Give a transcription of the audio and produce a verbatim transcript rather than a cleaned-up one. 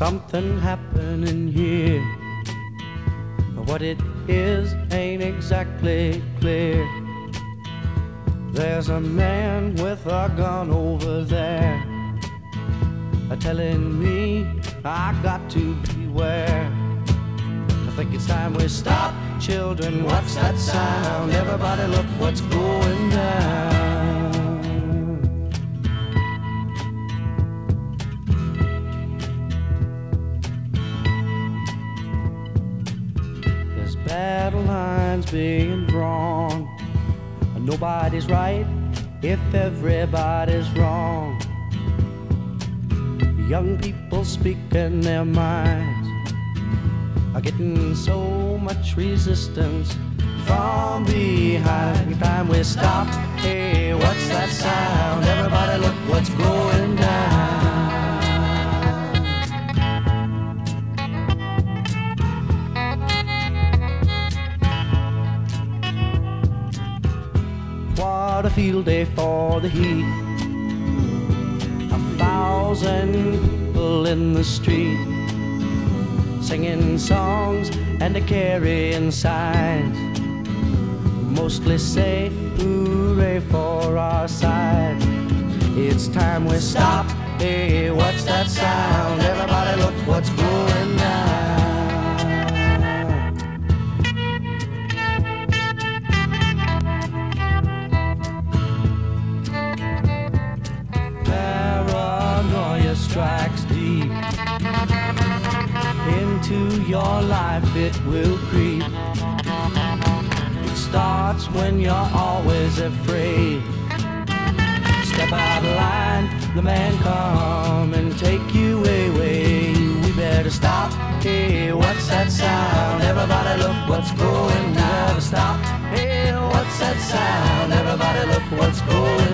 something happening here. What it is ain't exactly clear. There's a man with a gun over there, telling me I got to beware. I think it's time we stop. Children, what's that sound? Everybody look what's going down. There's battle lines being drawn. Nobody's right if everybody's wrong. Young people speaking their minds are getting so much resistance from behind. Time we stop. Hey, what's that sound? Everybody look what's going down. What a field day for the heat. A thousand people in the street, singing songs and carrying signs, mostly say hooray for our side. It's time we stop. Hey, what's that sound? Everybody look what's going down. Paranoia strikes deep into your life, it will creep. It starts when you're always afraid. Step out of line, the man come and take you away. We better stop. Hey, what's that sound? Everybody look what's going down. We better stop. Hey, what's that sound? Everybody look what's going